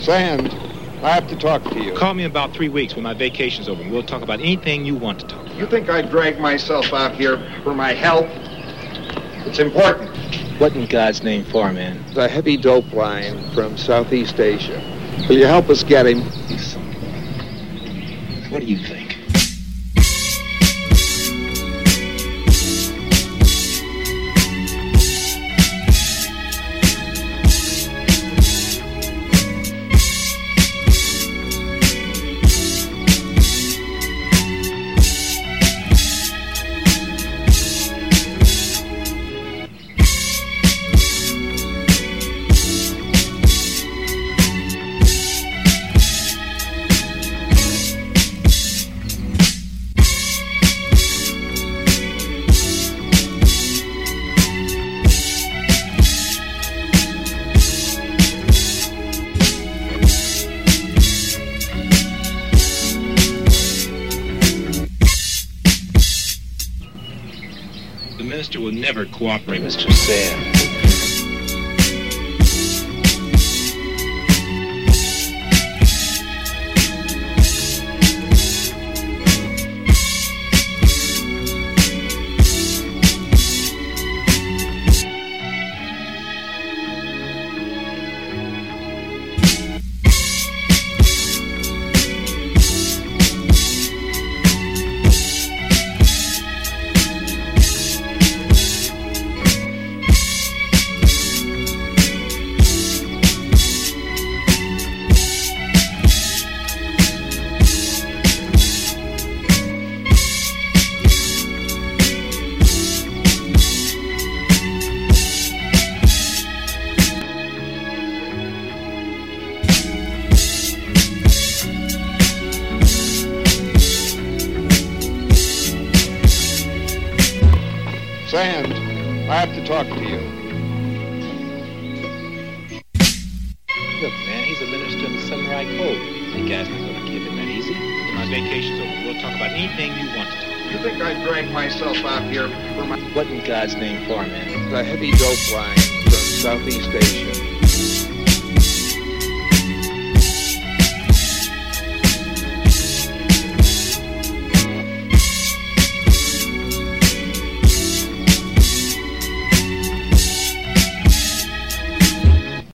Sand, I have to talk to you. Call me in about 3 weeks when my vacation's over, and we'll talk about anything you want to talk about. You think I drag myself out here for my health? It's important. What in God's name for, man? A heavy dope line from Southeast Asia. Will you help us get him? What do you think? The minister will never cooperate, Mr. Sand. Sand, I have to talk to you. Look, man, he's a minister in the Samurai Code. The guy's not going to give him that easy. When my vacation's over, we'll talk about anything you want to talk about. You think I drag myself out here for my... What in God's name for, man? A heavy dope line from Southeast Asia.